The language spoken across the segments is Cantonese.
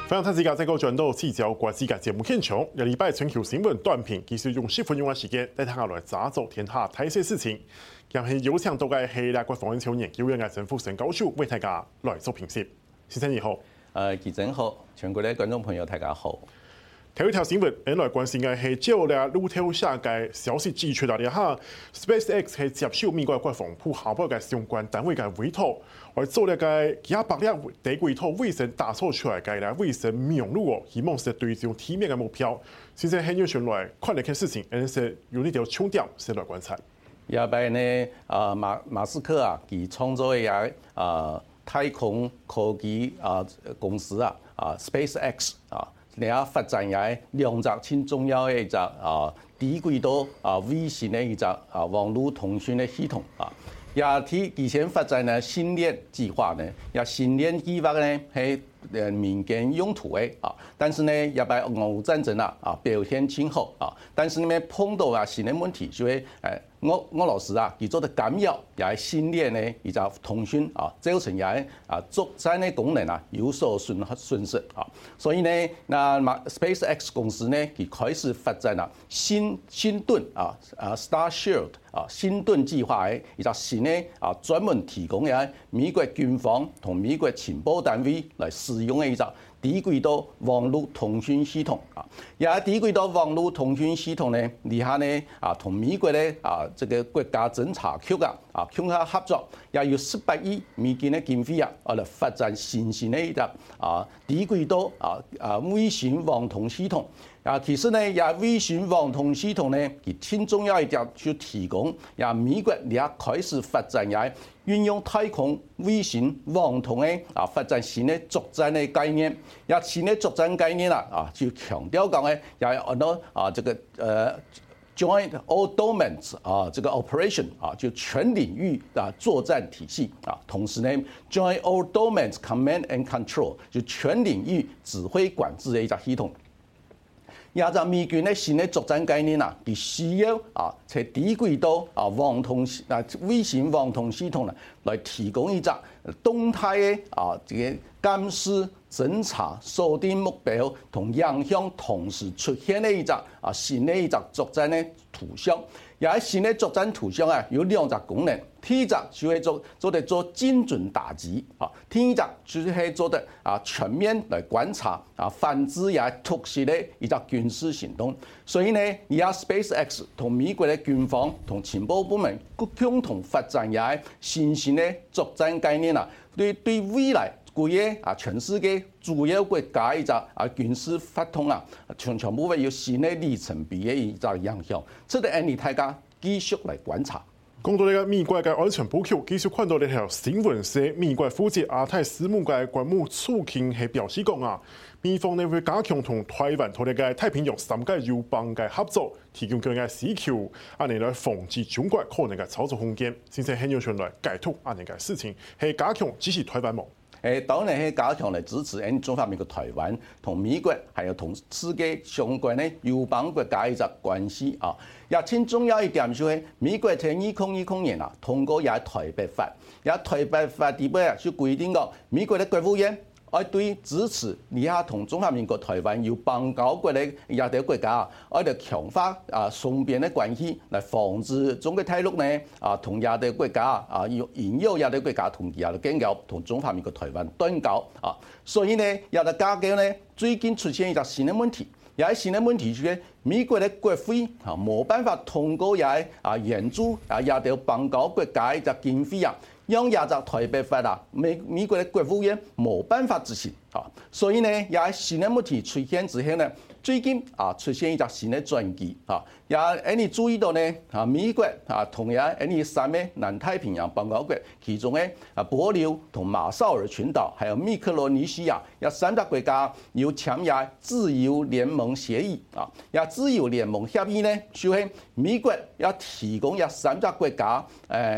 歡迎大家再個轉到聚焦國際嘅節目現場。一禮拜全球新聞短評，繼續用10分鐘嘅時間帶大家來抓走天下大小事情。今日有請到嘅係聯合國防安研究院嘅曾復生教授為大家來做評析。先生你好， 記者好，全國嘅觀眾朋友大家好。 頭一條新聞，來關心嘅係照咧路透社嘅消息指出到咧哈 ，SpaceX 係接受美國國防部下部嘅相關單位嘅委託，而做咧個200輛地軌道衛星打造出來嘅咧衛星名錄哦，希望是對準地面嘅目標。現在很有傳來看呢件事情，是有呢條重點是來觀察。 亞擺呢馬斯克啊，佢創造嘅太空科技公司SpaceX 你啊發展也兩隻很重要嘅一隻低軌道衛星嘅一隻網絡通訊嘅系統啊，也提以前發展呢星鏈計劃呢，也星鏈計劃呢係民間用途嘅但是呢也擺俄烏戰爭表現挺好但是呢碰到新嘅問題，就係俄羅斯佢做的干擾，也係星鏈呢一隻通訊造成也係作戰嘅功能有所損失所以呢，SpaceX 公司呢佢開始發展星盾Starshield 星盾計劃嘅一隻新嘅專門提供嘅美國軍方同美國情報單位來使用嘅一隻低軌道網絡通訊系統也低軌道網絡通訊系統呢，底下呢同美國咧這個國家偵察局共同合作，也有18億美金嘅經費來發展新型嘅一隻低軌道衛星網通系統。其實呢，也衛星網通系統呢，佢挺重要一點，就提供也美國也開始發展也運用太空衛星網通嘅發展新嘅作戰嘅概念。也新嘅作戰概念就強調講咧，也有很多這個Joint All Domains 這個 operation 就全領域作戰體系同時呢 Joint All Domains Command and Control 就全領域指揮管制嘅一個系統。也就美軍咧新嘅作戰概念佢需要在低軌道網通衛星網通系統來提供一隻動態嘅這個監視、偵察、鎖定目標同影響同時出現嘅一隻新嘅一隻作戰嘅圖像。也喺新嘅作戰圖像有兩隻功能，第一隻就係做精準打擊第二隻就係做得全面來觀察反制也突襲嘅一隻軍事行動。所以呢，而家 SpaceX 同美國嘅軍方同情報部門共同發展也新型嘅作戰概念對未來全世界主要國家一隻軍事發動全部會有新嘅里程碑嘅一隻影響，這個你大家繼續來觀察。 講到呢個美國嘅安全部局，繼續看到呢條新聞是美國負責亞太事務嘅國務次卿係表示講美方呢會加強同台灣同呢個太平洋3個友邦嘅合作，提供佢嘅需求，嚟來防止中國可能嘅操作空間。先生很有傳來解讀呢個事情係加強支持台灣冇？ 當然係加強嚟支持中華民國台灣同美國，還有同世界相關嘅友邦國家嘅關係也挺重要一點就係美國喺2010年通過也台北法，也台北法底部就規定個美國嘅國務院要對支持以下同中華民國台灣有邦交國嘅亞洲國家要強化雙邊嘅關係，來防止中國大陸呢同亞洲國家引誘亞洲國家同亞洲建交同中華民國台灣斷交所以呢亞洲架構呢最近出現一個新嘅問題，也係新嘅問題就係美國嘅國會冇辦法通過也係援助亞洲邦交國家嘅經費讓亞洲台北法美國嘅國務院冇辦法執行所以呢也係新嘅問題出現之後呢，最近出現一隻新嘅轉機也你注意到呢美國同樣3個南太平洋邦交國，其中嘅帛琉同馬紹爾群島，還有密克羅尼西亞有3個國家要簽約自由聯盟協議也自由聯盟協議呢，就係美國要提供3個國家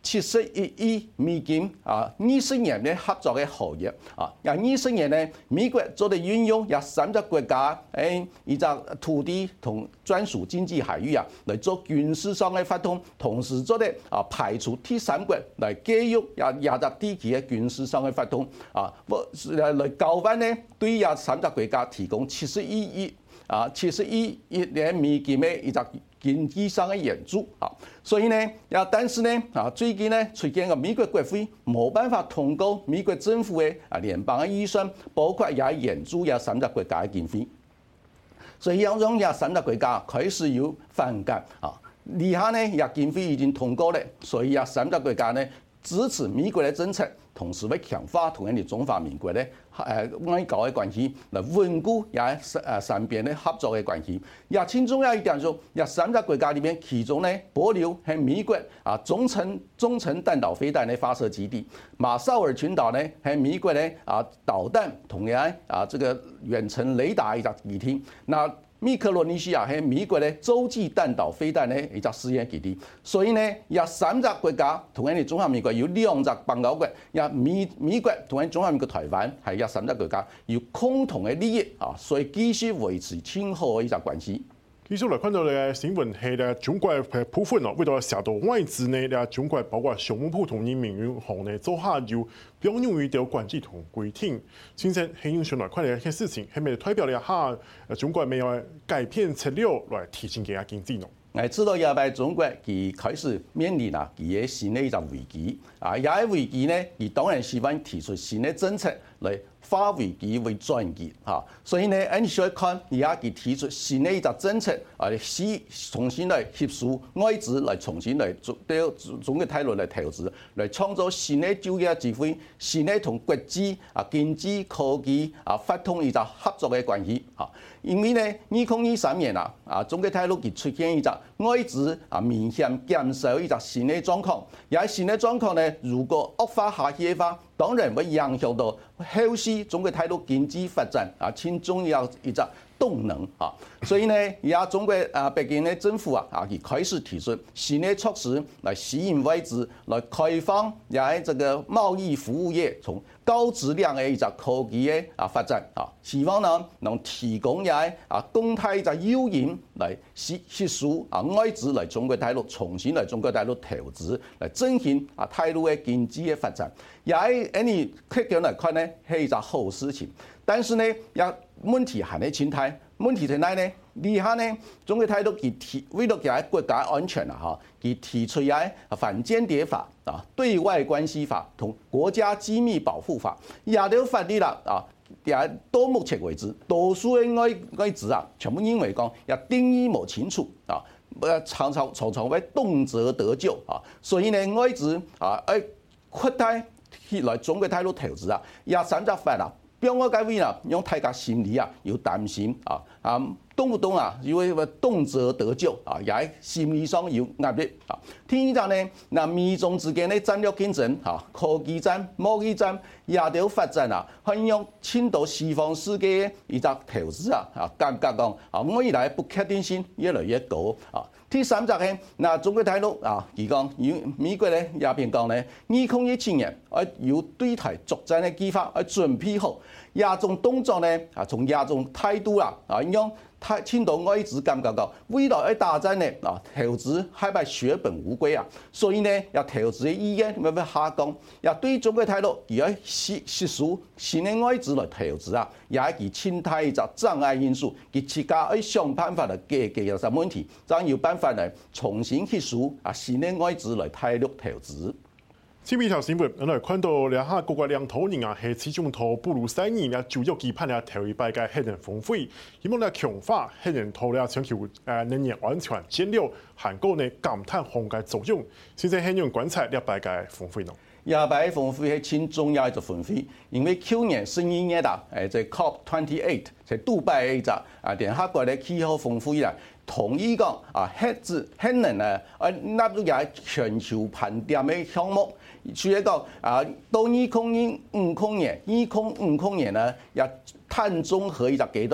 71億美金20年嘅合作嘅合約20年咧，美國做嚟運用30國家依個土地同專屬經濟海域嚟做軍事上嘅發動，同時做嚟排除第三國嚟介入亞太地區嘅軍事上嘅發動嚟交換咧，對30國家提供71億美金嘅依個經濟上嘅援助所以呢，但是呢，最近呢出現個美國國會冇辦法通過美國政府嘅聯邦嘅預算，包括也援助30國家嘅經費，所以讓30國家開始有反感以下呢，經費已經通過咧，所以30國家呢支持美國嘅政策，同時會強化同人哋中華民國咧外交嘅關係，嚟穩固三邊嘅合作嘅關係。最重要一點就30國家裏面，其中咧保留係美國中程彈道飛彈嘅發射基地，馬紹爾群島咧係美國咧導彈同樣這個遠程雷達一個基地。密克羅尼西亞係美國咧洲際彈道飛彈嘅一個試驗基地，所以呢30國家同樣哋中華民國有2隻邦交國，美國同樣中華民國台灣係30國家有共同嘅利益所以繼續維持親和嘅一個關係。 繼續來看到嘅新聞係咧，中國嘅部分為咗涉到外資呢，咧中國包括商務部同人民銀行呢做下有表揚一條管制同規定。先生係用上來看嘅一件事情，係咪代表了下中國沒有改變策略來提升佢嘅經濟呢？ 我知道亞太中國佢開始面臨佢嘅新的一個危機也係危機呢，佢當然希望提出新的政策來化危機為轉機所以呢，你需要看而家佢提出新的一個政策重新來吸收外資來重新來對中國大陸來投資，來創造新的就業機會，新的同國際經濟科技發通一個合作嘅關係因為呢2023年中國大陸佢出現一個外資明顯減少一個新的狀況，而新的狀況呢，如果惡化下去嘅話，當然會影響到後續中國大陸經濟發展挺重要一個動能所以呢，而家中國北京的政府佢開始提出新的措施來吸引外資，來開放也這個貿易服務業從高質量的一個科技的發展希望呢能提供也動態嘅誘因來吸收外資來中國大陸，重新來中國大陸投資，來振興大陸的經濟的發展。也你客觀來看呢，係一個好事情，但是呢，問題還喺前台。問題在哪呢？以下呢，中國大陸佢為咗佢國家安全佢提出反間諜法對外關係法同國家機密保護法，也條法律啦到目前為止，多數嘅外資全部認為講也定義冇清楚常常會動輒得咎所以呢，外資擴大來中國大陸投資也30法俾我解釋用大家心理要擔心動不動因為動輒得咎也喺心理上有壓力第二呢，美中之間的戰略競爭科技戰、貿易戰也條發展可以用遷到西方世界一個投資感覺講未來不確定性越來越高第三則係中國大陸佢講美國咧也邊講咧2017年要對台作戰嘅計劃準備好亞種動作咧從亞種態度用遷到外資感覺到未來嘅打戰咧投資係咪血本無歸所以呢要投資嘅意願會下降，也對中國大陸而家吸收新嘅外資來投資也係其遷態一個障礙因素，佢自家要想辦法來解決有啥問題，咁有辦法來重新吸收新嘅外資來大陸投資。 前面條新聞，我哋看到兩下各個領導人係始終頭不如3年主要期盼頭一擺嘅核能峰會，希望強化核能頭全球能源安全戰略，韓國呢減碳防嘅作用。現在係用觀察呢擺嘅峰會咯。 呢擺峰會係挺重要一個峰會，因為去年11月在 COP28 在杜拜一個聯合國嘅氣候峰會同意講核能納入嘅全球盤點嘅項目。除咗講到2050年呢，也碳中和一個階段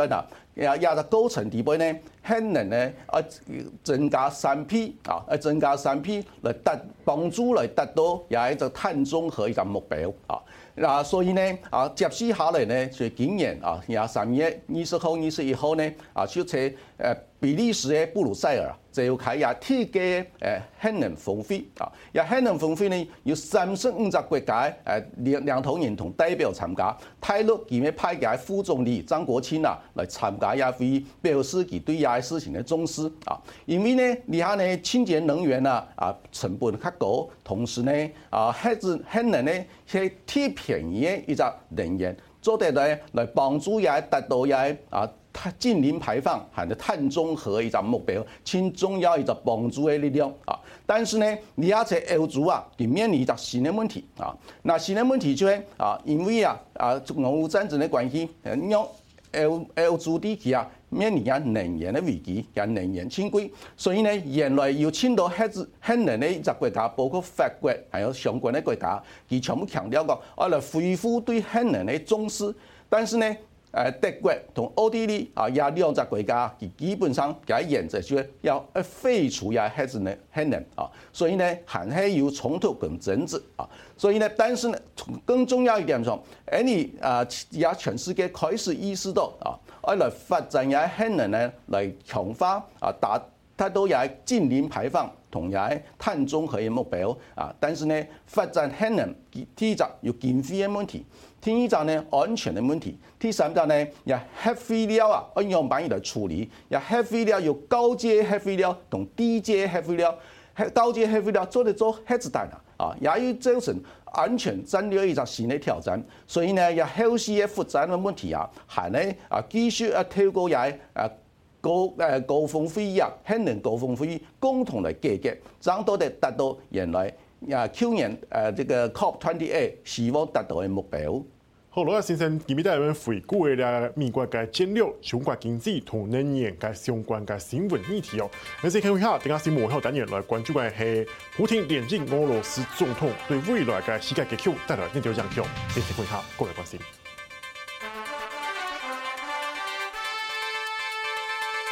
也就構成地步呢，可能呢增加3P增加3P來幫助來達到也一個碳中和一個目標嗱，所以呢接續下來呢，就今年也3月20號、21號呢就喺比利時嘅布魯塞爾就要開也第幾個核能峰會也核能峰會呢有35個國家領頭人同代表參加，大陸佢咪派嘅副總理張國清來參加也會表示佢對呢事情嘅重視因為呢你睇呢清潔能源成本較高，同時呢核能呢係最便宜嘅一個能源，做得來幫助也達到也淨零排放含的碳中和一個目標，最重要一個幫助的力量但是呢，你也在歐洲佢面臨一個新的問題那新的問題就係因為俄烏戰爭的關係，讓歐洲地區面臨能源的危機，能源欠貴，所以呢，原來有很多核能的一個國家，包括法國，還有相關的國家，佢全部強調講，我來恢復對核能的重視，但是呢。德國同奧地利也兩個國家，佢基本上佢原則就要廢除也核能所以呢，還係有衝突跟爭執所以呢，但是呢，更重要一點上，你也全世界開始意識到我來發展也核能呢，來強化達到也淨零排放同也碳中和嘅目標但是呢，發展核能第一個有經費嘅問題。第二就呢安全的問題，第三就呢也核廢料按樣板來處理，也核廢料有高階核廢料同低階核廢料，高階核廢料做得做核子彈也要造成安全戰略一個新的挑戰，所以呢也後續嘅複雜嘅問題還呢繼續透過也高峰會議核能高峰會議共同來解決，爭到的達到原來去年這個 COP28 希望達到嘅目標。 好，羅先生，今日帶嚟回顧嘅美國嘅戰略、中國經濟同能源嘅相關嘅新聞議題你先看一下，等下新聞後單元來關注嘅係普丁連任俄羅斯總統對未來嘅世界格局帶來哪條影響？你先看一下，過來關心。